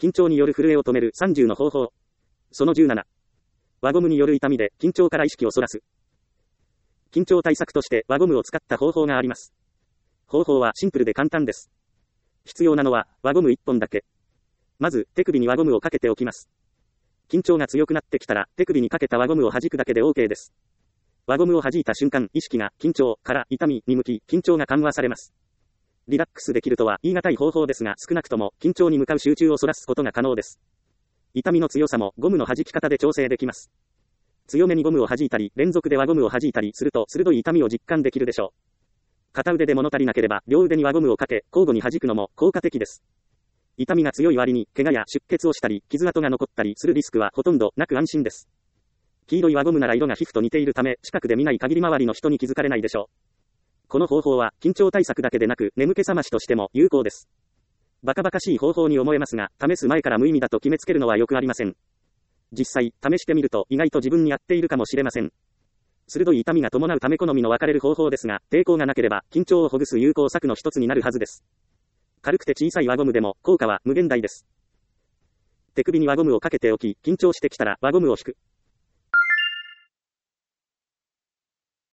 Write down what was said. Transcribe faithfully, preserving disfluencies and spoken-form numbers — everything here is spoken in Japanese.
緊張による震えを止めるさんじゅうの方法。そのじゅうなな。輪ゴムによる痛みで緊張から意識をそらす。緊張対策として輪ゴムを使った方法があります。方法はシンプルで簡単です。必要なのは輪ゴムいっぽんだけ。まず手首に輪ゴムをかけておきます。緊張が強くなってきたら手首にかけた輪ゴムを弾くだけで OK です。輪ゴムを弾いた瞬間、意識が緊張から痛みに向き、緊張が緩和されます。リラックスできるとは言い難い方法ですが、少なくとも緊張に向かう集中をそらすことが可能です。痛みの強さもゴムの弾き方で調整できます。強めにゴムを弾いたり、連続で輪ゴムを弾いたりすると鋭い痛みを実感できるでしょう。片腕で物足りなければ両腕に輪ゴムをかけ交互に弾くのも効果的です。痛みが強い割に怪我や出血をしたり傷跡が残ったりするリスクはほとんどなく安心です。黄色い輪ゴムなら色が皮膚と似ているため近くで見ない限り周りの人に気づかれないでしょう。この方法は緊張対策だけでなく眠気覚ましとしても有効です。バカバカしい方法に思えますが、試す前から無意味だと決めつけるのはよくありません。実際試してみると意外と自分に合っているかもしれません。鋭い痛みが伴うため好みの分かれる方法ですが、抵抗がなければ緊張をほぐす有効策の一つになるはずです。軽くて小さい輪ゴムでも効果は無限大です。手首に輪ゴムをかけておき、緊張してきたら輪ゴムを引く。